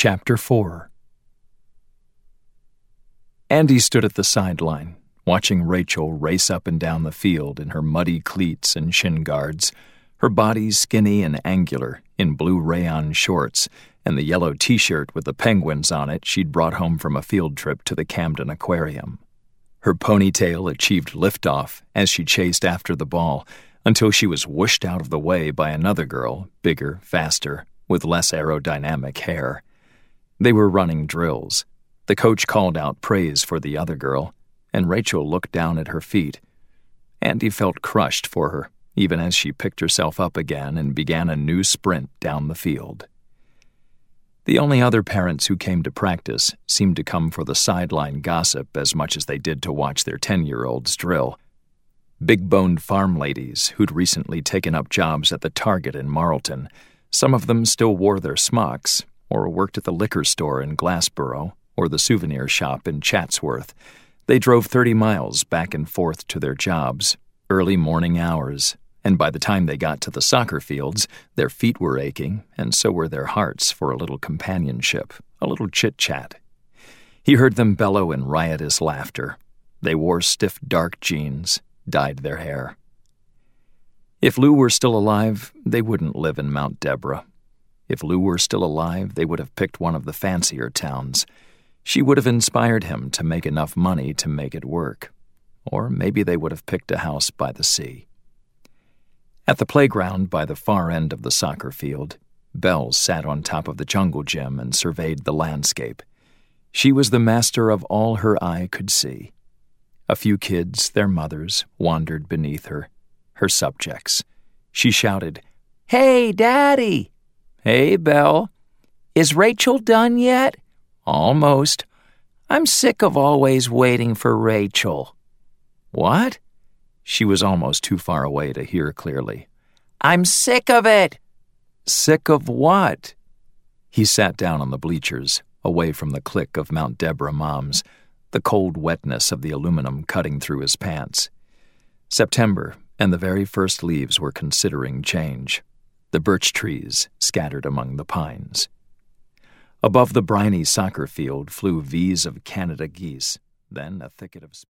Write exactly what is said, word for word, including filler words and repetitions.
Chapter four. Andy stood at the sideline, watching Rachel race up and down the field in her muddy cleats and shin guards, her body skinny and angular in blue rayon shorts and the yellow T-shirt with the penguins on it she'd brought home from a field trip to the Camden Aquarium. Her ponytail achieved liftoff as she chased after the ball until she was whooshed out of the way by another girl, bigger, faster, with less aerodynamic hair. They were running drills. The coach called out praise for the other girl, and Rachel looked down at her feet. Andy felt crushed for her, even as she picked herself up again and began a new sprint down the field. The only other parents who came to practice seemed to come for the sideline gossip as much as they did to watch their ten-year-olds drill. Big-boned farm ladies who'd recently taken up jobs at the Target in Marlton. Some of them still wore their smocks, or worked at the liquor store in Glassboro, or the souvenir shop in Chatsworth. They drove thirty miles back and forth to their jobs, early morning hours, and by the time they got to the soccer fields, their feet were aching, and so were their hearts for a little companionship, a little chit-chat. He heard them bellow in riotous laughter. They wore stiff dark jeans, dyed their hair. If Lou were still alive, they wouldn't live in Mount Deborah. If Lou were still alive, they would have picked one of the fancier towns. She would have inspired him to make enough money to make it work. Or maybe they would have picked a house by the sea. At the playground by the far end of the soccer field, Belle sat on top of the jungle gym and surveyed the landscape. She was the master of all her eye could see. A few kids, their mothers, wandered beneath her, her subjects. She shouted, "Hey, Daddy!" "Hey, Belle." "Is Rachel done yet?" "Almost." "I'm sick of always waiting for Rachel." "What?" She was almost too far away to hear clearly. "I'm sick of it." "Sick of what?" He sat down on the bleachers, away from the click of Mount Deborah moms, the cold wetness of the aluminum cutting through his pants. September, and the very first leaves were considering change. The birch trees scattered among the pines. Above the briny soccer field flew V's of Canada geese, then a thicket of